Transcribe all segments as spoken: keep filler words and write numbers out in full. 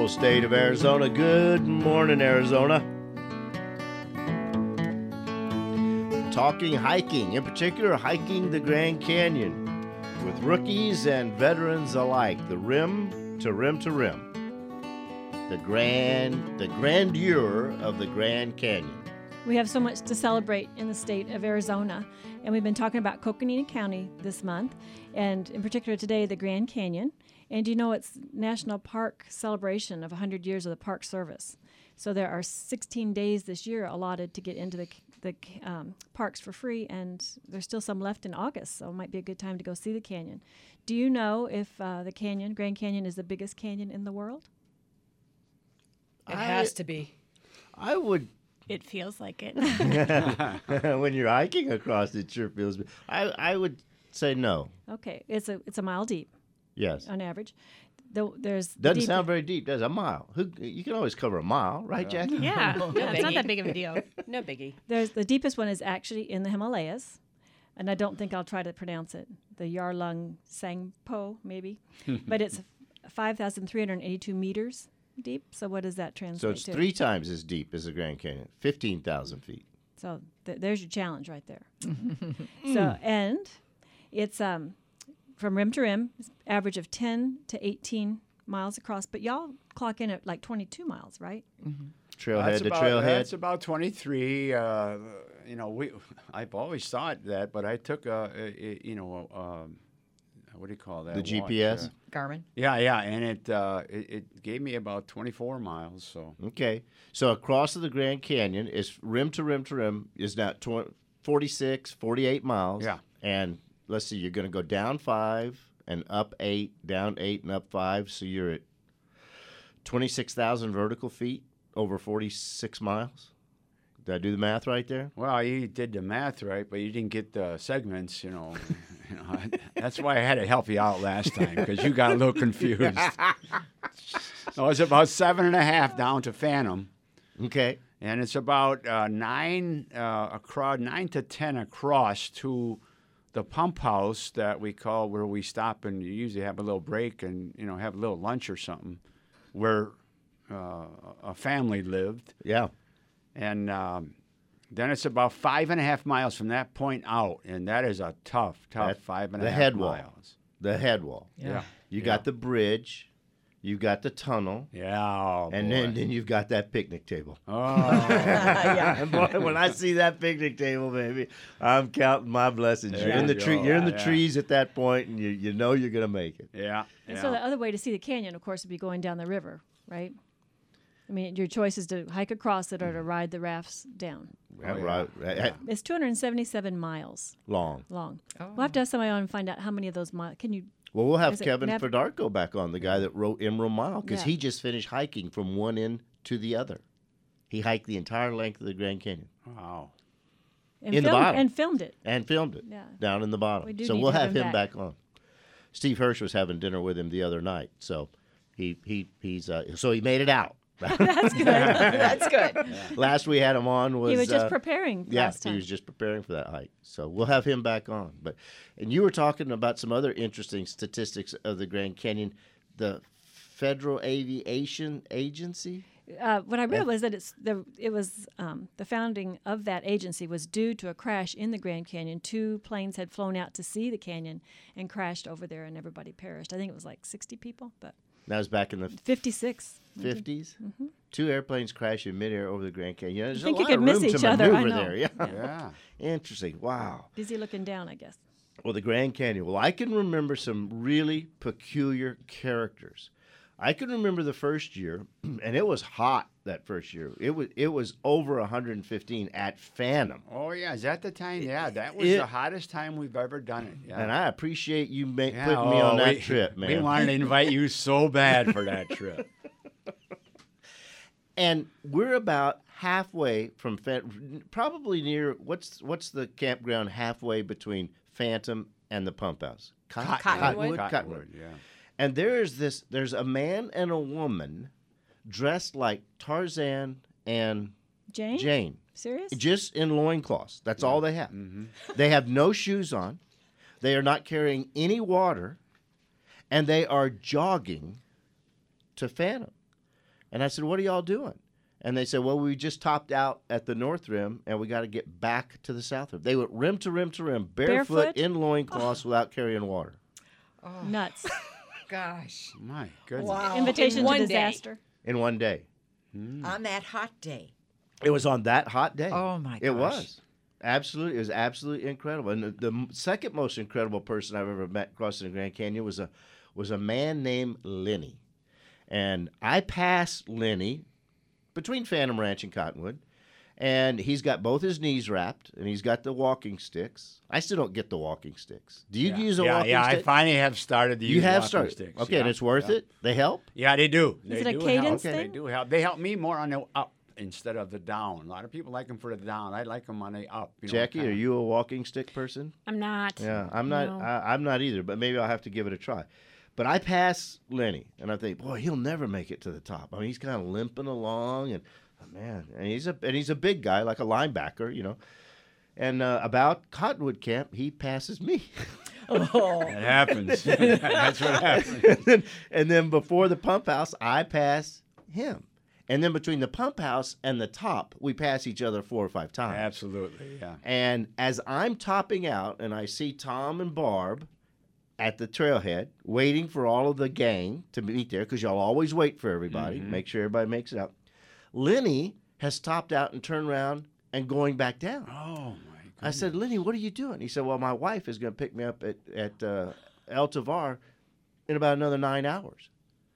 beautiful state of Arizona. Good morning, Arizona. Talking hiking, in particular hiking the Grand Canyon with rookies and veterans alike, the rim to rim to rim. The grand, the grandeur of the Grand Canyon. We have so much to celebrate in the state of Arizona, and we've been talking about Coconina County this month, and in particular today, the Grand Canyon. And you know, it's National Park celebration of one hundred years of the Park Service. So there are sixteen days this year allotted to get into the the um, parks for free, and there's still some left in August, so it might be a good time to go see the canyon. Do you know if uh, the canyon, Grand Canyon, is the biggest canyon in the world? It I, has to be. I would. It feels like it. When you're hiking across, it sure feels. I I would say no. Okay, it's a it's a mile deep. Yes. On average. The, there's Doesn't deep sound very deep, does it? A mile. Who, you can always cover a mile, right, Jackie? Yeah, No yeah it's not biggie. that big of a deal. No biggie. There's the deepest one is actually in the Himalayas, and I don't think I'll try to pronounce it. The Yarlung Sangpo, maybe, but it's five thousand three hundred eighty-two meters deep. So what does that translate So it's to? three times as deep as the Grand Canyon, fifteen thousand feet. So th- there's your challenge right there. So and it's um from rim to rim, it's average of ten to eighteen miles across. But y'all clock in at like twenty-two miles, right? Trailhead That's to about, trailhead. That's about twenty-three. Uh, you know, we. I've always thought that, but I took a, a, a you know, um, what do you call that? The watch, G P S? uh, Garmin. yeah, yeah, and it, uh, it it gave me about twenty-four miles. So Okay. So across the Grand Canyon is rim to rim to rim is now tw- forty-six, forty-eight miles. Yeah. And let's see, you're going to go down five and up eight, down eight and up five. So you're at twenty-six thousand vertical feet over forty-six miles. Did I do the math right there? well, you did the math right, but you didn't get the segments. You know, you know that's why I had to help you out last time because you got a little confused. No, it's about seven and a half down to Phantom. Okay. And it's about uh, nine uh, across, nine to ten across to the pump house that we call where we stop and you usually have a little break and you know have a little lunch or something, where uh, a family lived. Yeah. And um, then it's about five and a half miles from that point out, and that is a tough, tough That- five and a the half head wall. miles. The head wall. Yeah. You Yeah. got the bridge. You got the tunnel. Yeah. Oh, And boy. then, then you've got that picnic table. Oh. Boy, when I see that picnic table, baby, I'm counting my blessings. You're There in the you tree. go. You're in the Yeah. trees at that point, and you you know you're gonna make it. yeah. And yeah. so the other way to see the canyon, of course, would be going down the river, right? I mean, your choice is to hike across it or to ride the rafts down. Yeah, yeah. right, right, Yeah. It's two hundred seventy-seven miles long. long. Oh. We'll have to have somebody on and find out how many of those miles. Can you? Well, we'll have Is it Kevin nav- Fedarko back on, the guy that wrote Emerald Mile, because Yeah. he just finished hiking from one end to the other. He hiked the entire length of the Grand Canyon Wow. And In the filmed, bottom. and filmed it. and filmed it Yeah. down in the bottom. We do so need we'll to have have him him back. on. Steve Hirsch was having dinner with him the other night, so he he he's uh, so he made it out. That's good. That's good. Last we had him on was he was just uh, preparing yeah, last time. he was just preparing for that hike. So we'll have him back on. But and you were talking about some other interesting statistics of the Grand Canyon, the Federal Aviation Agency. Uh, what I read was that it's the it was um, the founding of that agency was due to a crash in the Grand Canyon. Two planes had flown out to see the canyon and crashed over there, and everybody perished. I think it was like sixty people, but That was back in the fifty-six. fifties. Two airplanes crashed in midair over the Grand Canyon. There's think a you lot could of miss room each to other, I maneuver know. there. Yeah. Yeah. Interesting. Wow. Busy looking down, I guess. Well, the Grand Canyon. Well, I can remember some really peculiar characters. I can remember the first year, and it was hot that first year. It was it was over one hundred fifteen at Phantom. Oh yeah, is that the time? Yeah, that was It- the hottest time we've ever done it. Yeah. And I appreciate you ma- Yeah, putting me oh, on that we, trip, man. We wanted to invite you so bad for that trip. And we're about halfway from Phan- probably near what's what's the campground halfway between Phantom and the pump house? Cot- Cottonwood? Cottonwood. yeah. And there is this. There's a man and a woman dressed like Tarzan and Jane? Jane, Serious? just in loincloths. That's all they have. Mm-hmm. They have no shoes on. They are not carrying any water, and they are jogging to Phantom. And I said, what are y'all doing? And they said, well, we just topped out at the north rim, and we got to get back to the south rim. They went rim to rim to rim, barefoot, Barefoot? in loincloths without carrying water. Nuts. Gosh. My goodness. Wow. Invitation In to one day. disaster. In one day. On that hot day. It was on that hot day. Oh, my It gosh. was. Absolutely. It was absolutely incredible. And the, the m- second most incredible person I've ever met crossing the Grand Canyon was a was a man named Lenny. And I passed Lenny between Phantom Ranch and Cottonwood. And he's got both his knees wrapped, and he's got the walking sticks. I still don't get the walking sticks. Do you Yeah. use a yeah, walking yeah, I stick? finally have started to use you have walking started. sticks. Okay, and yeah, it's worth yeah. it? They help? Yeah, they do. Is they it a do cadence help. thing? They do help. They help me more on the up instead of the down. A lot of people like them for the down. I like them on the up. You know, Jackie, kinda- are you a walking stick person? I'm not. Yeah, I'm not. No. I, I'm not either. But maybe I'll have to give it a try. But I pass Lenny, and I think, boy, he'll never make it to the top. I mean, he's kind of limping along, and oh, man, and he's a and he's a big guy, like a linebacker, you know. And uh, about Cottonwood Camp, he passes me. Oh. That happens. That's what happens. and, then, and then before the pump house, I pass him. And then between the pump house and the top, we pass each other four or five times. Absolutely, yeah. And as I'm topping out and I see Tom and Barb at the trailhead waiting for all of the gang to meet there, because y'all always wait for everybody, Mhm. make sure everybody makes it out. Lenny has topped out and turned around and going back down. Oh, my goodness. I said, Lenny, what are you doing? He said, well, my wife is going to pick me up at, at uh, El Tovar in about another nine hours.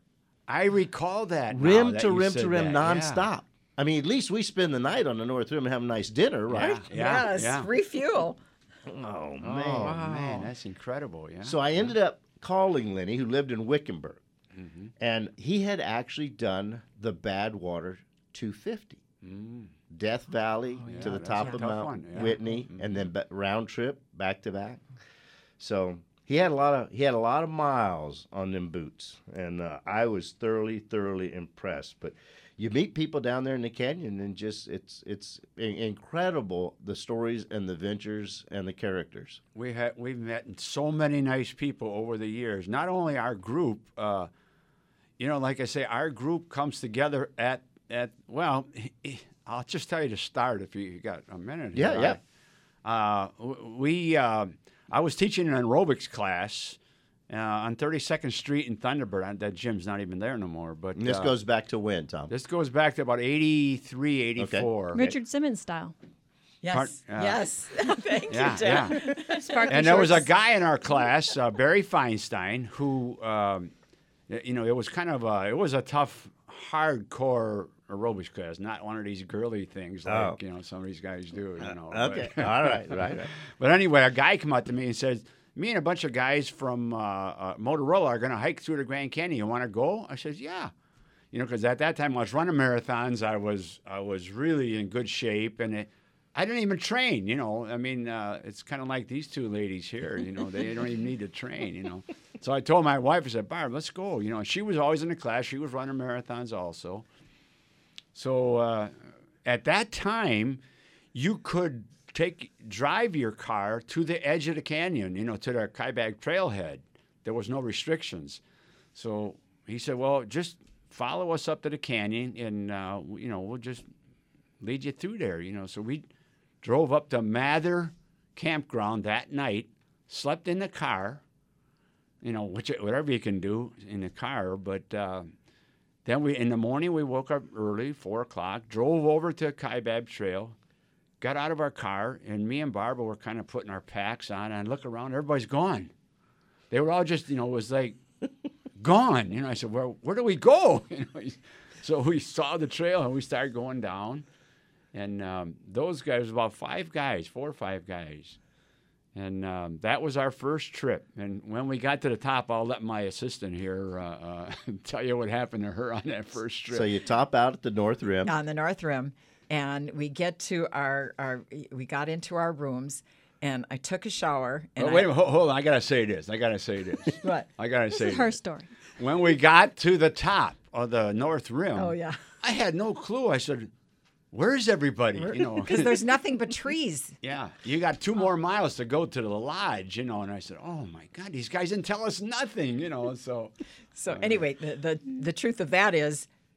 I recall that. now Rim that to you rim said to rim, that. Yeah. nonstop. I mean, at least we spend the night on the North Rim and have a nice dinner, right? Yeah, yeah, yes. yeah. Refuel. Oh, Oh, man. man, that's incredible, yeah. So I ended up calling Lenny, who lived in Wickenburg, Mhm. and he had actually done the Badwater two fifty. Mm. Death Valley Oh, to yeah, the that's top a of tough Mount one, yeah. Whitney, Mhm. and then ba- round trip back to back. So he had a lot of he had a lot of miles on them boots, and uh, I was thoroughly thoroughly impressed. But you meet people down there in the canyon, and just it's it's in- incredible the stories and the ventures and the characters. We had we've met so many nice people over the years. Not only our group, uh, you know, like I say, our group comes together at at well. I'll just tell you to start if you got a minute. Yeah, here. I- Uh, w- we uh, I was teaching an aerobics class uh, on thirty-second Street in Thunderbird. Uh, That gym's not even there no more. But And this uh, goes back to when, Tom? this goes back to about eighty-three, eighty-four. Richard Simmons style. Yes. Part- uh, yes. Thank Yeah, you, Jeff. yeah. Sparky And there was a shorts. guy in our class, uh, Barry Feinstein, who, um, y- you know, it was kind of a, it was a tough, hardcore aerobics class, not one of these girly things like, Oh. you know, some of these guys do, you know. Okay, But, all right, right, right. but anyway, a guy came up to me and said, me and a bunch of guys from uh, uh, Motorola are going to hike through the Grand Canyon. You want to go? I said, yeah. You know, because at that time I was running marathons. I was I was really in good shape, and it, I didn't even train. You know, I mean, uh, it's kind of like these two ladies here. You know, they don't even need to train. You know, so I told my wife, I said, Barb, let's go. You know, she was always in the class. She was running marathons also. So uh, at that time, you could take drive your car to the edge of the canyon. You know, to the Kaibab Trailhead. There was no restrictions. So he said, well, just follow us up to the canyon, and uh, you know, we'll just lead you through there. You know, so we drove up to Mather Campground that night, slept in the car. You know, which whatever you can do in the car, but uh, then we in the morning we woke up early, four o'clock, drove over to Kaibab Trail, got out of our car, and me and Barbara were kind of putting our packs on, and I look around, everybody's gone. They were all just, you know, it was like gone. You know, I said, well, where do we go? You know, so we saw the trail and we started going down. And um, those guys, about five guys, four or five guys. And um, that was our first trip. And when we got to the top, I'll let my assistant here uh, uh, tell you what happened to her on that first trip. So you top out at the North Rim. on the North Rim, and we get to our, our we got into our rooms, and I took a shower. And Oh, wait I, a minute, hold, hold on. I got to say this. I got to say this. What? I got to This say is her this. story. When we got to the top of the North Rim, Oh yeah, I had no clue. I said, where's everybody? You know, because there's nothing but trees. yeah, you got two more miles to go to the lodge, you know. And I said, oh my God, these guys didn't tell us nothing, you know. So So anyway, the, the the truth of that is,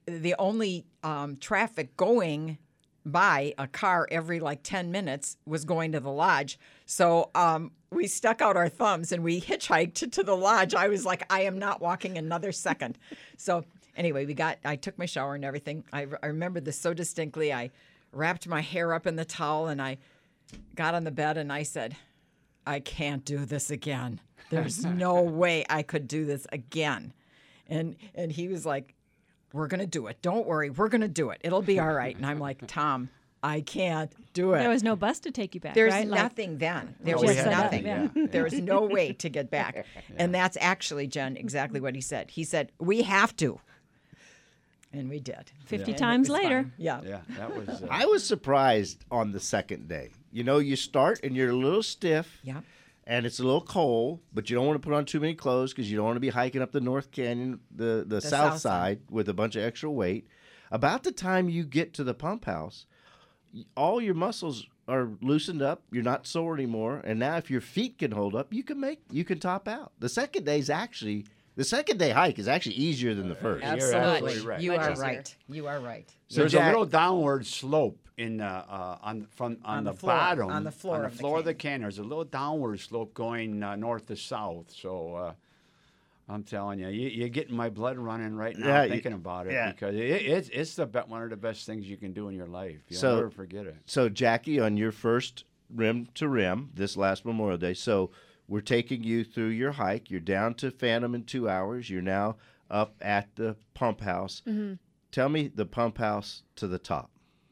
the only um, traffic going by a car every like ten minutes was going to the lodge. So um, we stuck out our thumbs and we hitchhiked to the lodge. I was like, I am not walking another second. So anyway, we got, I took my shower and everything. I, I remember this so distinctly. I wrapped my hair up in the towel and I got on the bed and I said, I can't do this again. There's no way I could do this again. And and he was like, we're going to do it. Don't worry. We're going to do it. It'll be all right. And I'm like, Tom, I can't do it. There was no bus to take you back, There's right? Like- nothing then. There Oh, was we had nothing. nothing, yeah. There was no way to get back. And that's actually, Jen, exactly what he said. He said, we have to. And we did. fifty And it times was later. fine. Yeah. Yeah, that was. Uh, I was surprised on the second day. You know, you start and you're a little stiff. Yeah. And it's a little cold, but you don't want to put on too many clothes because you don't want to be hiking up the North Canyon, the, the, south, south side, side. with a bunch of extra weight. About the time you get to the pump house, y- all your muscles are loosened up. You're not sore anymore. And now if your feet can hold up, you can make you can top out. The second day's actually the second day hike is actually easier than the first. You're Absolutely. absolutely right. You Much are easier. right. You are right. So There's Jack- a little downward slope in the uh, on from on, On the, the floor- bottom on the floor on the of the floor of the canyon. canyon. There's a little downward slope going uh, north to south. So uh, I'm telling you, you, you're getting my blood running right now Yeah, you- thinking about it yeah. because it, it's it's the be- one of the best things you can do in your life. You'll So- never forget it. So, Jackie, on your first rim to rim this last Memorial Day, so we're taking you through your hike. You're down to Phantom in two hours. You're now up at the pump house. Tell me the pump house to the top.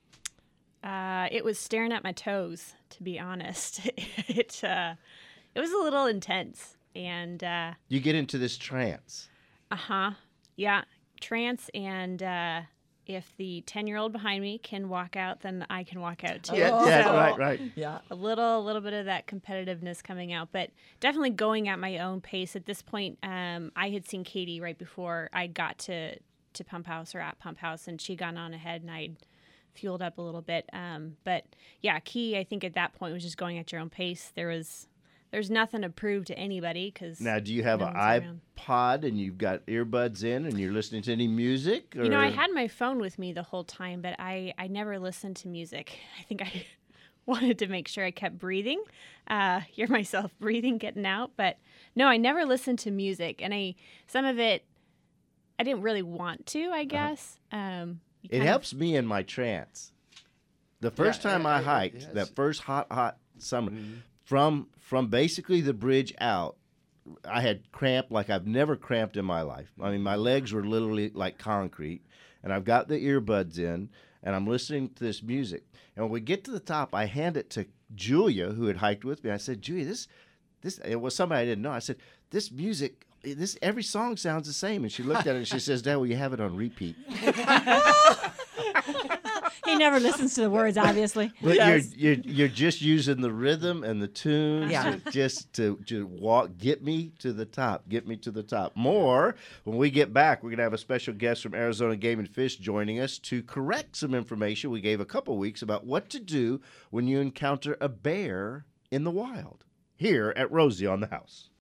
Uh, it was staring at my toes, to be honest. it uh, it was a little intense, and uh You get into this trance. huh, yeah, trance. And uh, if the ten year old behind me can walk out, then I can walk out too. Yeah, yeah, So, right, right. Yeah. a little a little bit of that competitiveness coming out, but definitely going at my own pace at this point. um I had seen Katie right before I got to to pump house or at pump house, and she'd gone on ahead and I'd fueled up a little bit. Um but yeah, key I think at that point was just going at your own pace. There was there's nothing to prove to anybody because Now, do you have no an one's around. iPod and you've got earbuds in and you're listening to any music? Or? You know, I had my phone with me the whole time, but I, I never listened to music. I think I wanted to make sure I kept breathing, uh, hear myself breathing, getting out. But no, I never listened to music. And I some of it, I didn't really want to, I guess. Um, you It kind of- helps me in my trance. The first Yeah, time yeah, I it- hiked, yes. that first hot, hot summer, Mm-hmm. from from basically the bridge out, I had cramp like I've never cramped in my life. I mean, my legs were literally like concrete, and I've got the earbuds in, and I'm listening to this music. And when we get to the top, I hand it to Julia, who had hiked with me. I said, Julia, this, this, it was somebody I didn't know. I said, this music, this every song sounds the same. And she looked at it and she says, Dad, will you have it on repeat? He never listens to the words, obviously. But Yes. you're, you're you're just using the rhythm and the tunes Yeah. to just to, to walk, get me to the top, get me to the top. More when we get back, we're gonna have a special guest from Arizona Game and Fish joining us to correct some information we gave a couple weeks about what to do when you encounter a bear in the wild. Here at Rosie on the House.